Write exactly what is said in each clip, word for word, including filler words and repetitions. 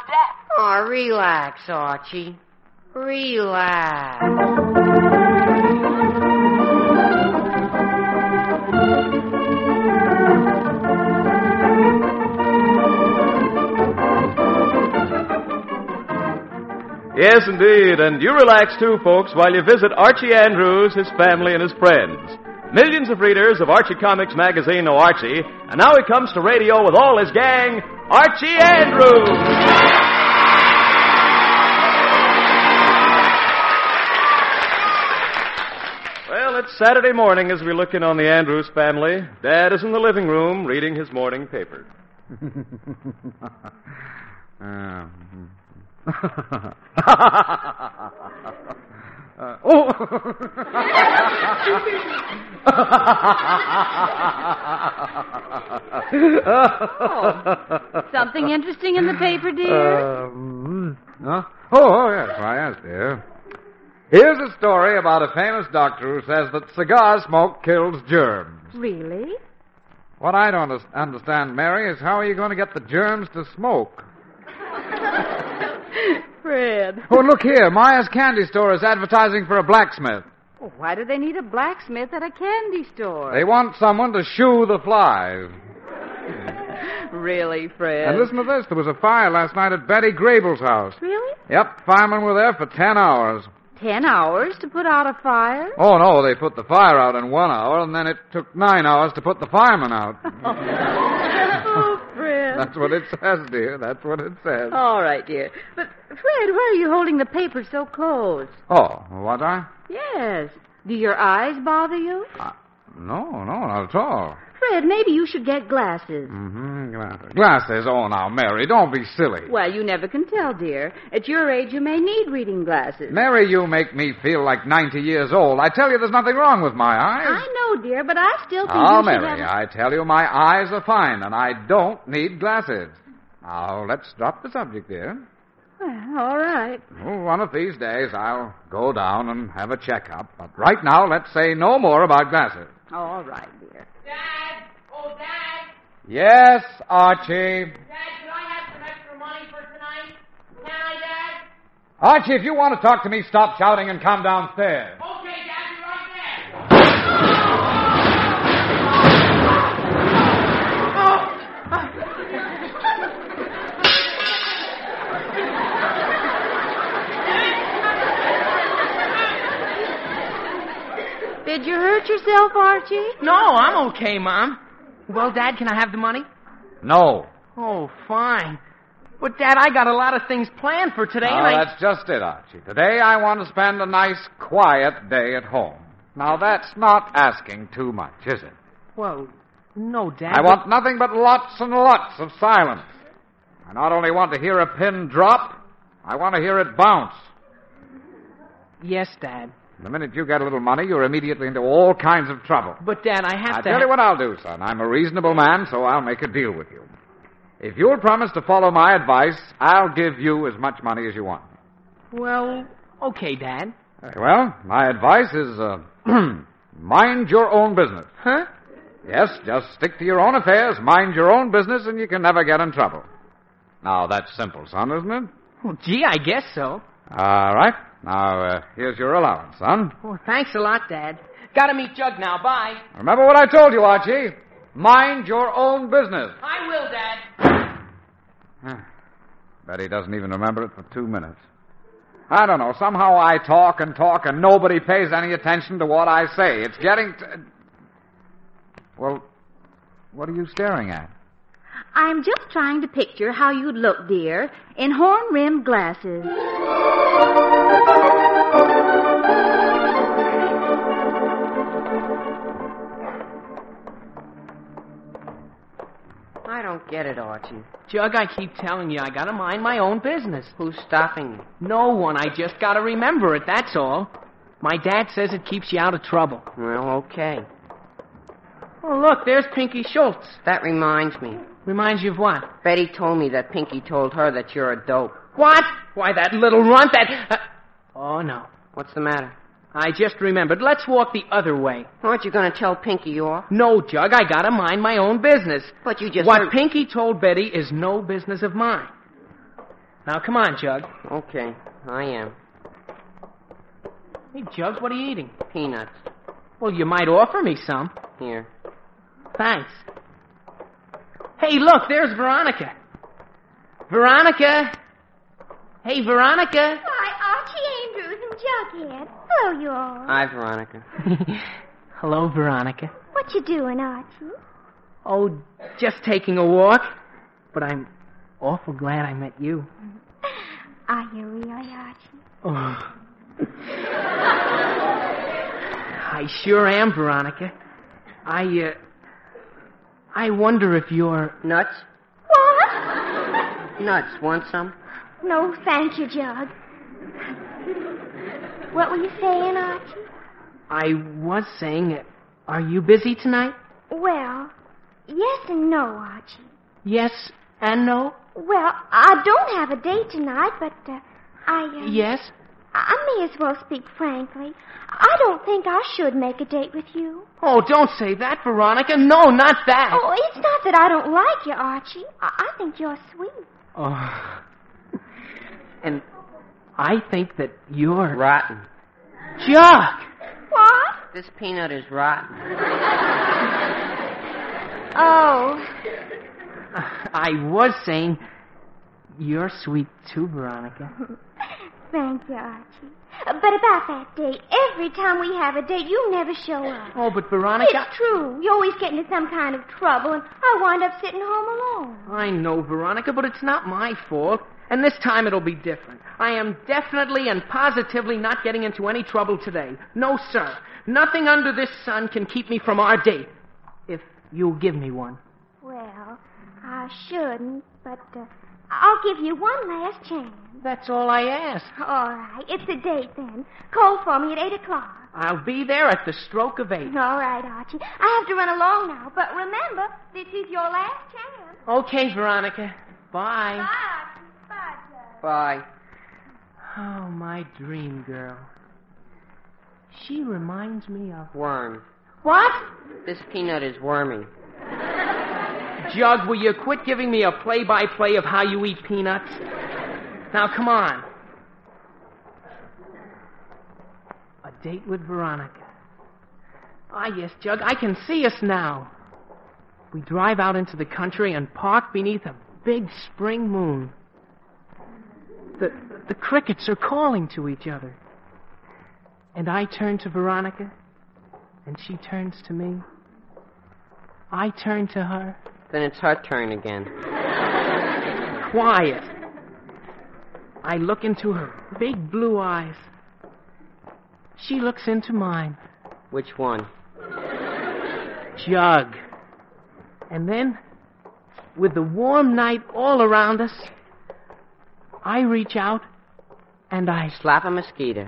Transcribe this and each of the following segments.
Dad. Oh, relax, Archie. Relax. Yes, indeed, and you relax too, folks, while you visit Archie Andrews, his family, and his friends. Millions of readers of Archie Comics magazine know Archie, and now he comes to radio with all his gang, Archie Andrews! Well, it's Saturday morning as we look in on the Andrews family. Dad is in the living room reading his morning paper. uh, uh, oh! Oh, something interesting in the paper, dear? Um, huh? Oh, oh, yes, why, yes, dear. Here's a story about a famous doctor who says that cigar smoke kills germs. Really? What I don't understand, Mary, is how are you going to get the germs to smoke? Fred. Oh, look here. Maya's Candy Store is advertising for a blacksmith. Well, why do they need a blacksmith at a candy store? They want someone to shoo the flies. Really, Fred? And listen to this. There was a fire last night at Betty Grable's house. Really? Yep, firemen were there for ten hours. Ten hours to put out a fire? Oh, no, they put the fire out in one hour, and then it took nine hours to put the firemen out. Oh, Fred. That's what it says, dear. That's what it says. All right, dear. But, Fred, why are you holding the paper so close? Oh, what I? Yes. Do your eyes bother you? Uh, no, no, not at all. Fred, maybe you should get glasses. Mm-hmm, glasses. Glasses? Oh, now, Mary, don't be silly. Well, you never can tell, dear. At your age, you may need reading glasses. Mary, you make me feel like ninety years old. I tell you there's nothing wrong with my eyes. I know, dear, but I still think oh, you should Mary, have... I tell you my eyes are fine, and I don't need glasses. Now, let's drop the subject, dear. Well, all right. Oh, one of these days, I'll go down and have a checkup. But right now, let's say no more about glasses. All right, dear. Dad! Oh, Dad! Yes, Archie. Dad, can I have some extra money for tonight? Can I, Dad? Archie, if you want to talk to me, stop shouting and come downstairs. Okay, Dad, be right there. Did you hurt yourself, Archie? No, I'm okay, Mom. Well, Dad, can I have the money? No. Oh, fine. But, Dad, I got a lot of things planned for today, Now, and I... that's just it, Archie. Today I want to spend a nice, quiet day at home. Now, that's not asking too much, is it? Well, no, Dad. I want nothing but lots and lots of silence. I not only want to hear a pin drop, I want to hear it bounce. Yes, Dad. The minute you get a little money, you're immediately into all kinds of trouble. But, Dad, I have I'll to... tell ha- you what I'll do, son. I'm a reasonable man, so I'll make a deal with you. If you'll promise to follow my advice, I'll give you as much money as you want. Well, okay, Dad. Very well. My advice is, uh, mind your own business. Huh? Yes, just stick to your own affairs, mind your own business, and you can never get in trouble. Now, that's simple, son, isn't it? Well, gee, I guess so. All right. Now, uh, here's your allowance, son. Oh, thanks a lot, Dad. Gotta meet Jug now. Bye. Remember what I told you, Archie. Mind your own business. I will, Dad. Betty doesn't even remember it for two minutes. I don't know. Somehow I talk and talk and nobody pays any attention to what I say. It's getting to... Well, what are you staring at? I'm just trying to picture how you'd look, dear, in horn-rimmed glasses. I don't get it, Archie. Jug, I keep telling you, I gotta mind my own business. Who's stopping you? No one. I just gotta remember it, that's all. My dad says it keeps you out of trouble. Well, okay. Oh, look, there's Pinky Schultz. That reminds me. Reminds you of what? Betty told me that Pinky told her that you're a dope. What? Why, that little runt, that... Uh... Oh, no. What's the matter? I just remembered. Let's walk the other way. Aren't you going to tell Pinky you are? No, Jug, I gotta mind my own business. But you just... What heard... Pinky told Betty is no business of mine. Now, come on, Jug. Okay, I am. Hey, Jug, what are you eating? Peanuts. Well, you might offer me some. Here. Thanks. Hey, look, there's Veronica. Veronica! Hey, Veronica! Why, Archie Andrews and Jughead. Hello, you all. Hi, Veronica. Hello, Veronica. What you doing, Archie? Oh, just taking a walk. But I'm awful glad I met you. Are you really, Archie? Oh. I sure am, Veronica. I, uh... I wonder if you're... Nuts? What? Nuts. Want some? No, thank you, Jug. What were you saying, Archie? I was saying, uh, are you busy tonight? Well, yes and no, Archie. Yes and no? Well, I don't have a date tonight, but uh, I... Uh, Yes? I may as well speak frankly. I don't think I should make a date with you. Oh, don't say that, Veronica. No, not that. Oh, it's not that I don't like you, Archie. I, I think you're sweet. Oh. And I think that you're... Rotten. Jug! What? This peanut is rotten. Oh. I was saying you're sweet too, Veronica. Thank you, Archie. Uh, But about that date, every time we have a date, you never show up. Oh, but Veronica... It's true. You always get into some kind of trouble, and I wind up sitting home alone. I know, Veronica, but it's not my fault. And this time it'll be different. I am definitely and positively not getting into any trouble today. No, sir. Nothing under this sun can keep me from our date. If you'll give me one. Well, I shouldn't, but uh, I'll give you one last chance. That's all I ask. All right. It's a date, then. Call for me at eight o'clock. I'll be there at the stroke of eight. All right, Archie. I have to run along now, but remember, this is your last chance. Okay, Veronica. Bye. Bye, Archie. Bye, Jug. Bye. Oh, my dream girl. She reminds me of... Worm. What? This peanut is wormy. Jug, will you quit giving me a play-by-play of how you eat peanuts? Now, come on. A date with Veronica. Ah, yes, Jug, I can see us now. We drive out into the country and park beneath a big spring moon. The, the crickets are calling to each other. And I turn to Veronica, and she turns to me. I turn to her. Then it's her turn again. Quiet. I look into her big blue eyes. She looks into mine. Which one? Jug. And then, with the warm night all around us, I reach out and I... Slap a mosquito.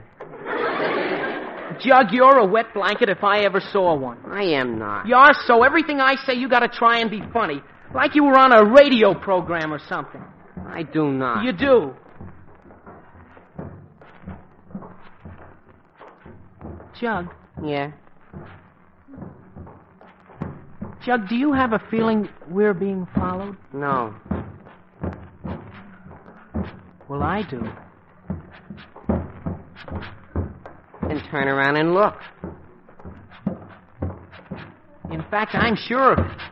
Jug, you're a wet blanket if I ever saw one. I am not. You are, so everything I say you gotta try and be funny. Like you were on a radio program or something. I do not. You do. Jug. Yeah? Jug, do you have a feeling we're being followed? No. Well, I do. Then turn around and look. In fact, I'm sure of it.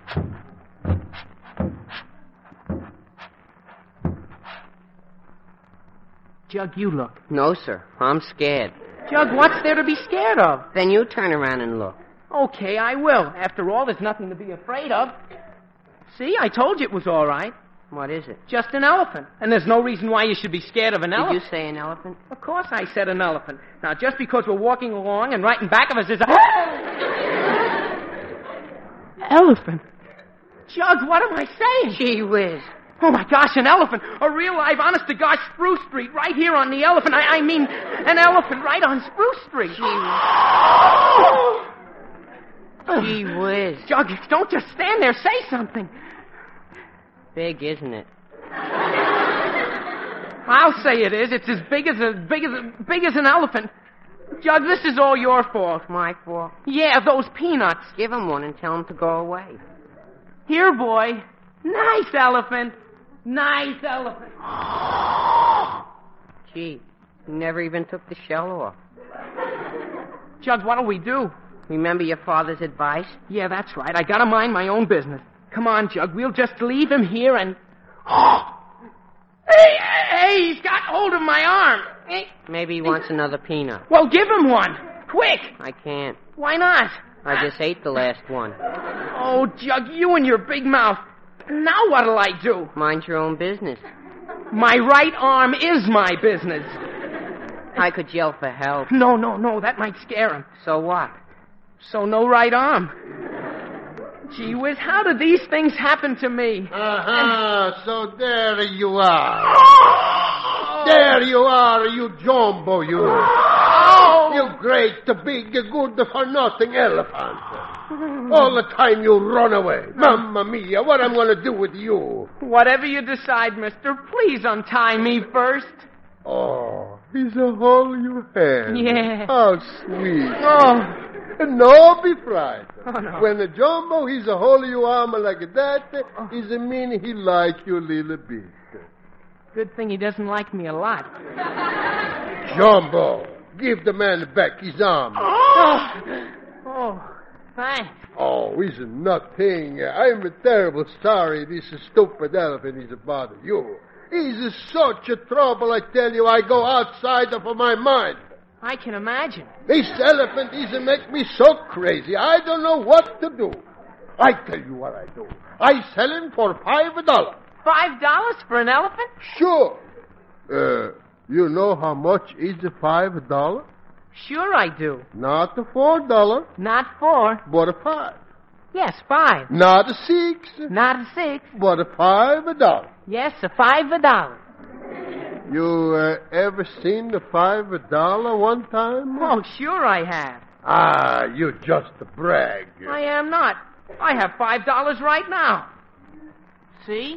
Jug, you look. No, sir. I'm scared. Jug, what's there to be scared of? Then you turn around and look. Okay, I will. After all, there's nothing to be afraid of. See, I told you it was all right. What is it? Just an elephant. And there's no reason why you should be scared of an Did elephant. you say an elephant? Of course I said an elephant. Now, just because we're walking along and right in back of us is a... elephant. Jug, what am I saying? Gee whiz. Oh, my gosh, an elephant. A real live, honest-to-gosh Spruce Street right here on the elephant. I, I mean, an elephant right on Spruce Street. Gee whiz. Jug, don't just stand there. Say something. Big, isn't it? I'll say it is. It's as big as a big as a, big as an elephant. Jug, this is all your fault. My fault. Yeah, those peanuts. Give him one and tell him to go away. Here, boy. Nice elephant. Nice elephant. Gee, you never even took the shell off. Jug, what'll we do? Remember your father's advice? Yeah, that's right. I gotta mind my own business. Come on, Jug. We'll just leave him here and... Hey, hey, he's got hold of my arm. Hey. Maybe he wants another peanut. Well, give him one. Quick. I can't. Why not? I just ate the last one. Oh, Jug, you and your big mouth. Now what'll I do? Mind your own business. My right arm is my business. I could yell for help. No, no, no, that might scare him. So what? So no right arm. Gee whiz, how did these things happen to me? Uh-huh, so there you are. Oh! There you are, you jumbo, you. Oh! You great, big, good-for-nothing elephant. All the time you run away. Mamma mia, what I'm going to do with you? Whatever you decide, mister, please untie me first. Oh, he's a hole you have. Yeah. How sweet. Oh. No, be frightened. Oh, no. When the jumbo, he's a hole you arm like that, he's a mean he like you a little bit. Good thing he doesn't like me a lot. Jumbo, give the man back his arm. Oh, oh thanks. Oh, he's nothing. I'm terrible sorry this stupid elephant is bother you. He's such a trouble, I tell you, I go outside of my mind. I can imagine. This elephant is make me so crazy, I don't know what to do. I tell you what I do. I sell him for five dollars. Five dollars for an elephant? Sure. Uh, you know how much is the five dollars? Sure I do. Not the four dollars. Not four. But a five. Yes, five. Not a six. Not a six. But a five dollars. Yes, a five a dollar. You uh, ever seen the five dollar one time? Oh, sure I have. Ah, you just brag. I am not. I have five dollars right now. See?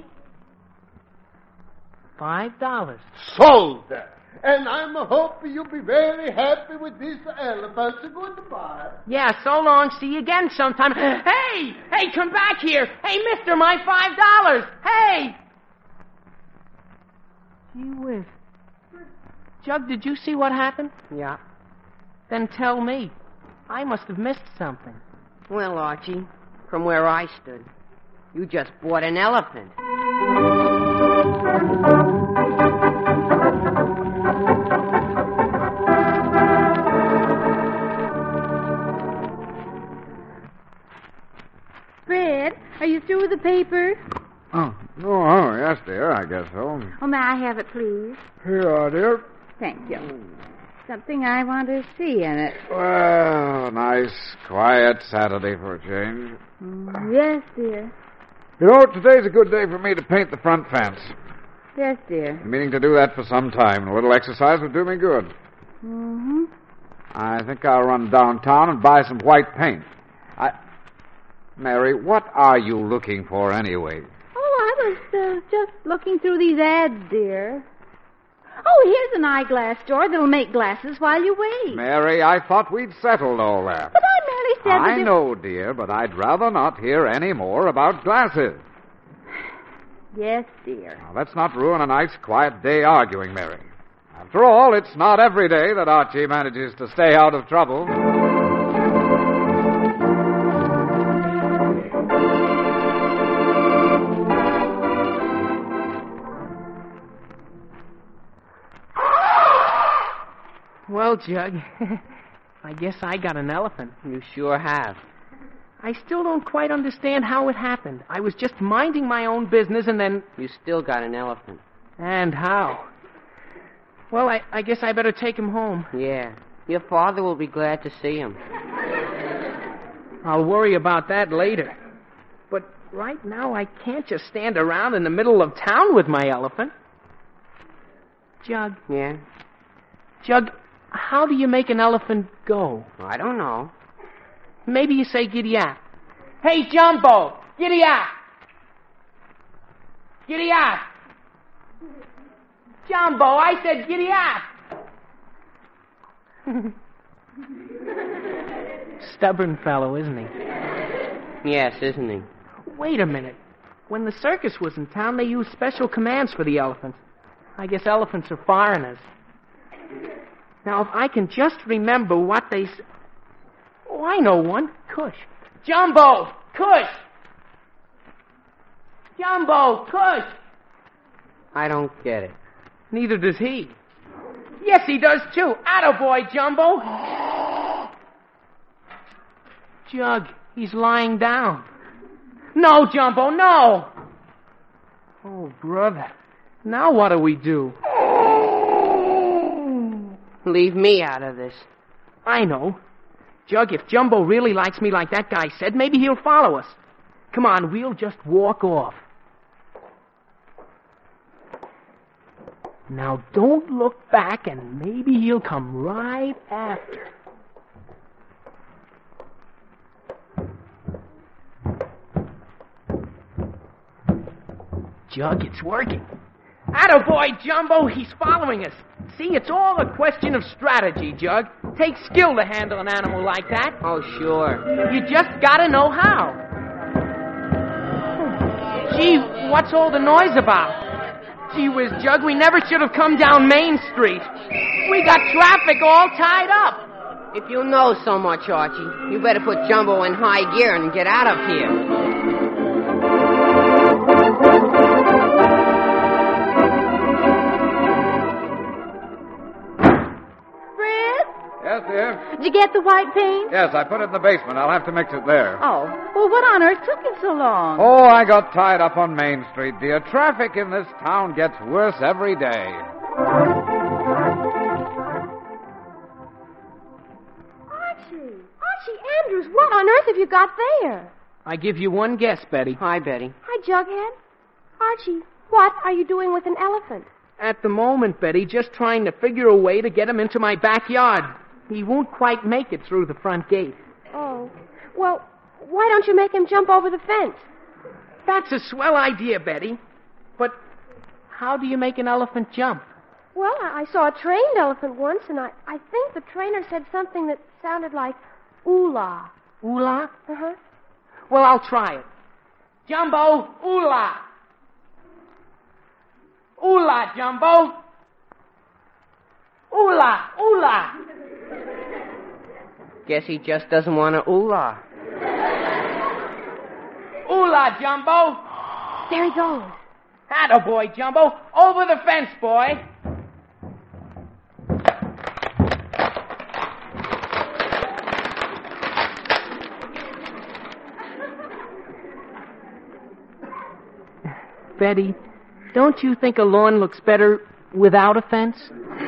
Five dollars. Sold. And I'm hoping you'll be very happy with this elephant. So goodbye. Yeah, so long. See you again sometime. Hey! Hey, come back here. Hey, mister, my five dollars. Hey! Gee whiz. Jug, did you see what happened? Yeah. Then tell me. I must have missed something. Well, Archie, from where I stood, you just bought an elephant. Fred, are you through with the paper? Oh, oh, oh, yes, dear, I guess so. Oh, may I have it, please? Here you are, dear. Thank you. Something I want to see in it. Well, nice, quiet Saturday for a change. Mm, yes, dear. You know, today's a good day for me to paint the front fence. Yes, dear. I'm meaning to do that for some time. A little exercise will do me good. Mm-hmm. I think I'll run downtown and buy some white paint. I... Mary, what are you looking for anyway? Oh, I was uh, just looking through these ads, dear. Oh, here's an eyeglass store that'll make glasses while you wait. Mary, I thought we'd settled all that. But I merely said I that if- know, dear, but I'd rather not hear any more about glasses. Yes, dear. Now, let's not ruin a nice, quiet day arguing, Mary. After all, it's not every day that Archie manages to stay out of trouble. Well, Jug, I guess I got an elephant. You sure have. I still don't quite understand how it happened. I was just minding my own business and then... You still got an elephant. And how? Well, I, I guess I better take him home. Yeah. Your father will be glad to see him. I'll worry about that later. But right now I can't just stand around in the middle of town with my elephant. Jug, Yeah? Jug, how do you make an elephant go? I don't know. Maybe you say giddy up. Hey, Jumbo, giddy up. Giddy up. Jumbo, I said giddy up. Stubborn fellow, isn't he? Yes, isn't he? Wait a minute. When the circus was in town, they used special commands for the elephants. I guess elephants are foreigners. Now, if I can just remember what they... S- oh, I know one. Cush. Jumbo! Cush! Jumbo! Cush! I don't get it. Neither does he. Yes, he does, too. Attaboy, Jumbo. Jug, he's lying down. No, Jumbo, no! Oh, brother. Now what do we do? Leave me out of this. I know. Jug, if Jumbo really likes me like that guy said, maybe he'll follow us. Come on, we'll just walk off. Now, don't look back, and maybe he'll come right after. Jug, it's working. Attaboy, Jumbo, he's following us. See, it's all a question of strategy, Jug. Takes skill to handle an animal like that. Oh, sure. You just gotta know how. Gee, what's all the noise about? Gee whiz, Jug, we never should have come down Main Street. We got traffic all tied up. If you know so much, Archie, you better put Jumbo in high gear and get out of here. Yes, dear? Did you get the white paint? Yes, I put it in the basement. I'll have to mix it there. Oh, well, what on earth took you so long? Oh, I got tied up on Main Street, dear. Traffic in this town gets worse every day. Archie! Archie Andrews, what on earth have you got there? I give you one guess, Betty. Hi, Betty. Hi, Jughead. Archie, what are you doing with an elephant? At the moment, Betty, just trying to figure a way to get him into my backyard. He won't quite make it through the front gate. Oh. Well, why don't you make him jump over the fence? That's a swell idea, Betty. But how do you make an elephant jump? Well, I, I saw a trained elephant once, and I, I think the trainer said something that sounded like ooh-la. Ooh-la? Uh-huh. Well, I'll try it. Jumbo, ooh-la. Ooh-la, Jumbo. Ooh-la, ooh-la. Guess he just doesn't want to ooh-la. Ooh-la, Jumbo. There he goes. Attaboy, Jumbo. Over the fence, boy. Betty, don't you think a lawn looks better without a fence?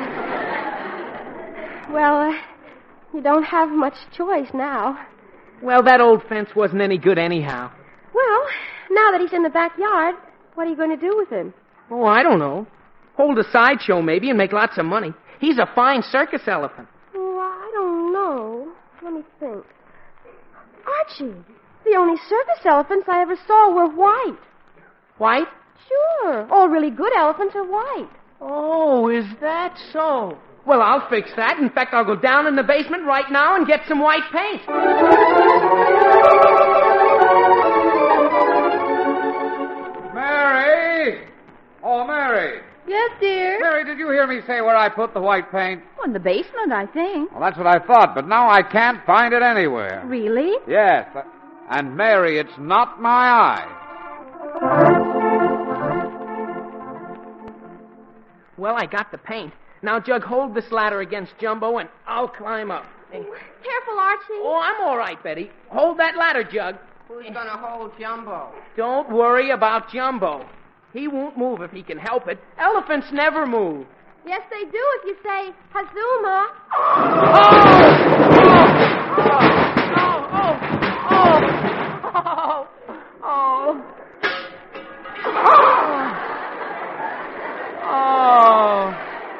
Well, uh, you don't have much choice now. Well, that old fence wasn't any good anyhow. Well, now that he's in the backyard, what are you going to do with him? Oh, I don't know. Hold a sideshow, maybe, and make lots of money. He's a fine circus elephant. Oh, I don't know. Let me think. Archie, the only circus elephants I ever saw were white. White? Sure. All really good elephants are white. Oh, is that so? Well, I'll fix that. In fact, I'll go down in the basement right now and get some white paint. Mary! Oh, Mary. Yes, dear? Mary, did you hear me say where I put the white paint? Oh, in the basement, I think. Well, that's what I thought, but now I can't find it anywhere. Really? Yes. And, Mary, it's not my eye. Well, I got the paint. Now, Jug, hold this ladder against Jumbo, and I'll climb up. Careful, Archie. Oh, I'm all right, Betty. Hold that ladder, Jug. Who's going to hold Jumbo? Don't worry about Jumbo. He won't move if he can help it. Elephants never move. Yes, they do if you say Hazuma. Oh! Oh! Oh! Oh! Oh! Oh! Oh!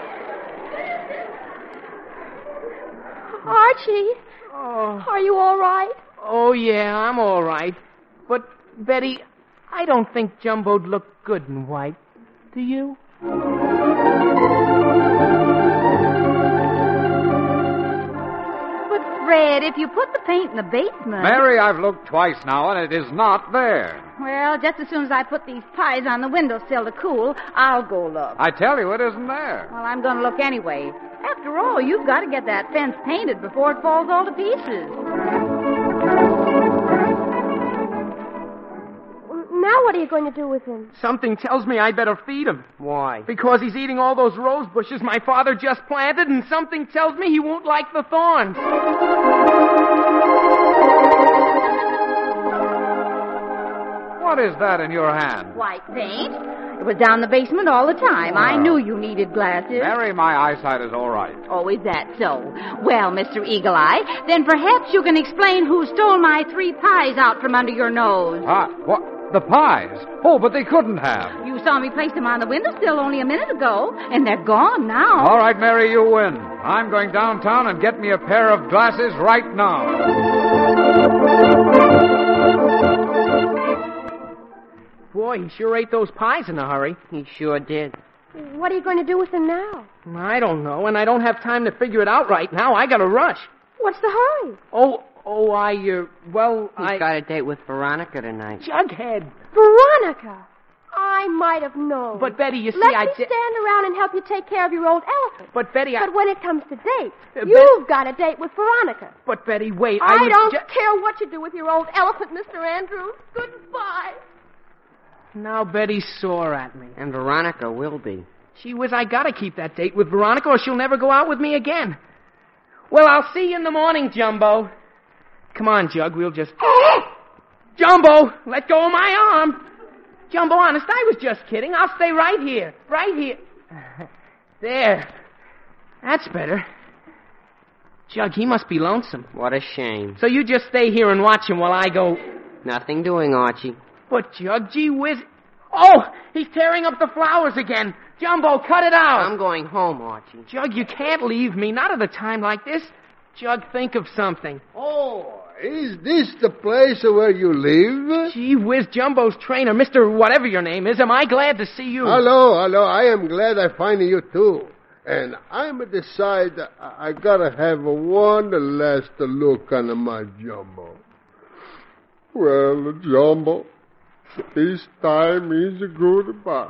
Archie, Oh. are you all right? Oh, yeah, I'm all right. But, Betty, I don't think Jumbo'd look good in white. Do you? But, Fred, if you put the paint in the basement... Mary, I've looked twice now, and it is not there. Well, just as soon as I put these pies on the windowsill to cool, I'll go look. I tell you, it isn't there. Well, I'm going to look anyway. After all, you've got to get that fence painted before it falls all to pieces. Now what are you going to do with him? Something tells me I better feed him. Why? Because he's eating all those rose bushes my father just planted, and something tells me he won't like the thorns. What is that in your hand? White paint. It was down the basement all the time. I knew you needed glasses. Mary, my eyesight is all right. Oh, is that so? Well, Mister Eagle Eye, then perhaps you can explain who stole my three pies out from under your nose. Ah, what? The pies? Oh, but they couldn't have. You saw me place them on the windowsill only a minute ago, and they're gone now. All right, Mary, you win. I'm going downtown and get me a pair of glasses right now. Boy, he sure ate those pies in a hurry. He sure did. What are you going to do with him now? I don't know, and I don't have time to figure it out right now. I gotta rush. What's the hurry? Oh, oh, I, uh, well, He's I... got a date with Veronica tonight. Jughead. Veronica! I might have known. But, Betty, you see, Let I me did... stand around and help you take care of your old elephant. But, Betty, I... But when it comes to dates, Uh, you've got a date with Veronica. But, Betty, wait, I, I, was don't ju- care what you do with your old elephant, Mister Andrews. Goodbye. Now Betty's sore at me. And Veronica will be. Gee whiz, I gotta keep that date with Veronica or she'll never go out with me again. Well, I'll see you in the morning, Jumbo. Come on, Jug, we'll just... Jumbo, let go of my arm. Jumbo, honest, I was just kidding. I'll stay right here. Right here. There. That's better. Jug, he must be lonesome. What a shame. So you just stay here and watch him while I go... Nothing doing, Archie. But, Jug, gee whiz... Oh, he's tearing up the flowers again. Jumbo, cut it out. I'm going home, Archie. Jug, you can't leave me. Not at a time like this. Jug, think of something. Oh, is this the place where you live? Gee whiz, Jumbo's trainer, Mister whatever your name is. Am I glad to see you? Hello, hello. I am glad I find you, too. And I'm decide I, I gotta have a one last look on my Jumbo. Well, Jumbo, this time is goodbye.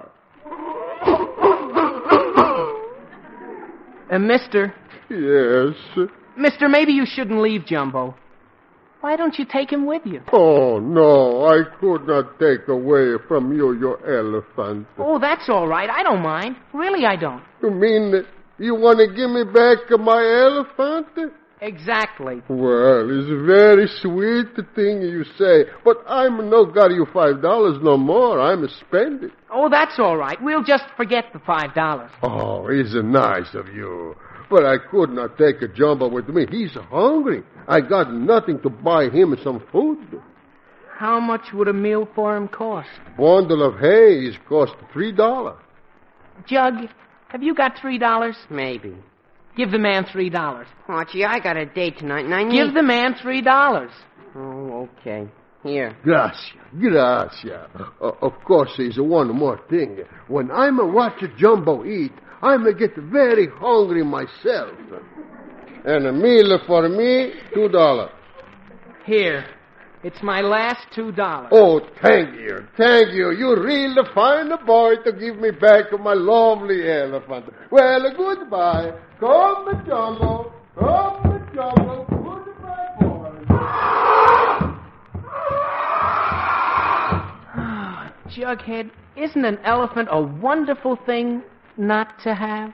Uh, mister. Yes. Mister, maybe you shouldn't leave Jumbo. Why don't you take him with you? Oh, no, I could not take away from you your elephant. Oh, that's all right. I don't mind. Really, I don't. You mean you want to give me back my elephant? Exactly. Well, it's a very sweet thing you say, but I'm no got you five dollars no more. I'm spending. Oh, that's all right. We'll just forget the five dollars. Oh, it's nice of you. But I could not take a Jumbo with me. He's hungry. I got nothing to buy him some food. How much would a meal for him cost? Bundle of hay is cost three dollars. Jug, have you got three dollars? Maybe. Give the man three dollars. Archie, I got a date tonight, and I need... Give the man three dollars. Oh, okay. Here. Gracias, gracias. Uh, of course, there's one more thing. When I'm a watch Jumbo eat, I'm a get very hungry myself. And a meal for me, two dollars. Here. It's my last two dollars. Oh, thank you, thank you. You really fine boy to give me back my lovely elephant. Well, goodbye. Come, Jumbo. Come, Jumbo. Goodbye, boy. Jughead, isn't an elephant a wonderful thing not to have?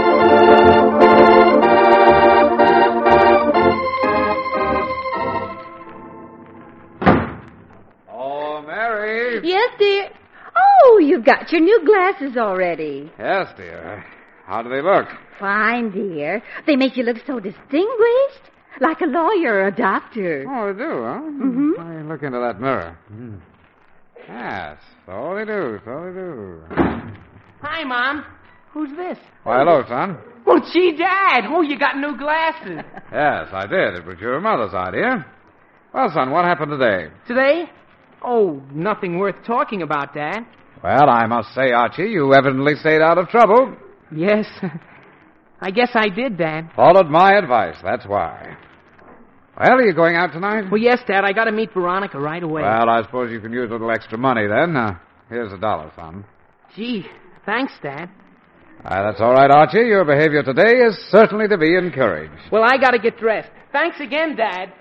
Oh, Mary. Yes, dear. Oh, you've got your new glasses already. Yes, dear. How do they look? Fine, dear. They make you look so distinguished, like a lawyer or a doctor. Oh, they do, huh? Mhm. Let me look into that mirror. Mm. Yes, so they do, so they do. Hi, Mom. Who's this? Why, hello, son. Oh, gee, Dad. Oh, you got new glasses. Yes, I did. It was your mother's idea. Well, son, what happened today? Today? Oh, nothing worth talking about, Dad. Well, I must say, Archie, you evidently stayed out of trouble. Yes. I guess I did, Dad. Followed my advice, that's why. Well, are you going out tonight? Well, yes, Dad. I got to meet Veronica right away. Well, I suppose you can use a little extra money then. Uh, here's a dollar, son. Gee, thanks, Dad. Ah, that's all right, Archie. Your behavior today is certainly to be encouraged. Well, I gotta get dressed. Thanks again, Dad.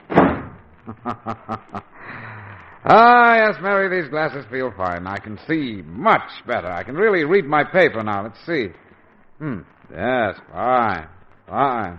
Ah, yes, Mary, these glasses feel fine. I can see much better. I can really read my paper now. Let's see. Hmm. Yes, fine. Fine.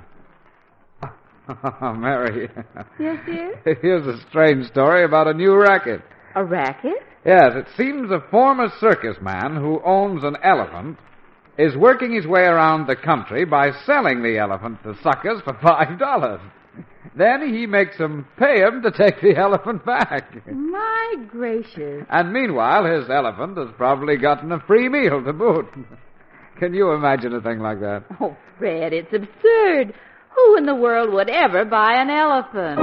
Mary. Yes, dear? Here's a strange story about a new racket. A racket? Yes, it seems a former circus man who owns an elephant is working his way around the country by selling the elephant to suckers for five dollars. Then he makes them pay him to take the elephant back. My gracious. And meanwhile, his elephant has probably gotten a free meal to boot. Can you imagine a thing like that? Oh, Fred, it's absurd. Who in the world would ever buy an elephant?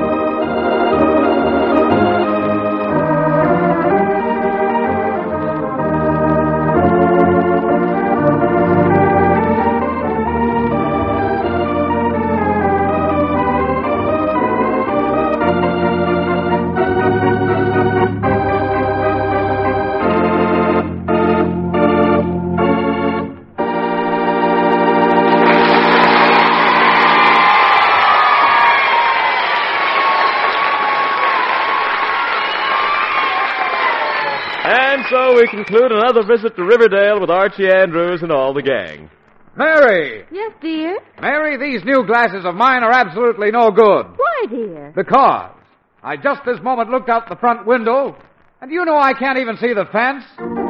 And so we conclude another visit to Riverdale with Archie Andrews and all the gang. Mary! Yes, dear? Mary, these new glasses of mine are absolutely no good. Why, dear? Because I just this moment looked out the front window, and you know I can't even see the fence.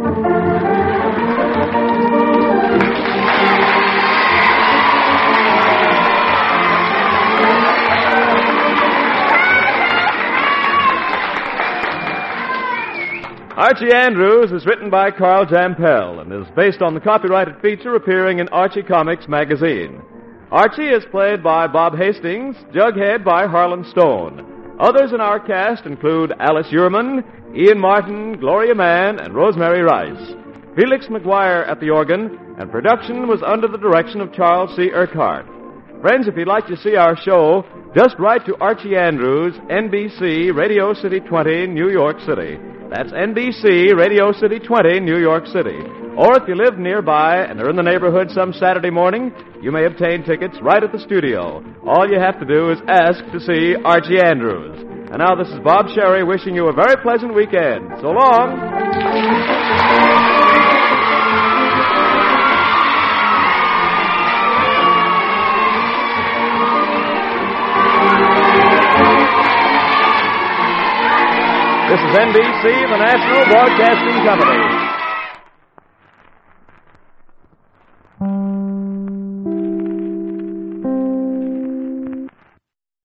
Archie Andrews is written by Carl Jampel and is based on the copyrighted feature appearing in Archie Comics magazine. Archie is played by Bob Hastings, Jughead by Harlan Stone. Others in our cast include Alice Uhrman, Ian Martin, Gloria Mann, and Rosemary Rice. Felix McGuire at the organ, and production was under the direction of Charles C. Urquhart. Friends, if you'd like to see our show, just write to Archie Andrews, N B C, Radio City twenty, New York City. That's N B C, Radio City twenty, New York City. Or if you live nearby and are in the neighborhood some Saturday morning, you may obtain tickets right at the studio. All you have to do is ask to see Archie Andrews. And now this is Bob Sherry wishing you a very pleasant weekend. So long. This is N B C, the National Broadcasting Company.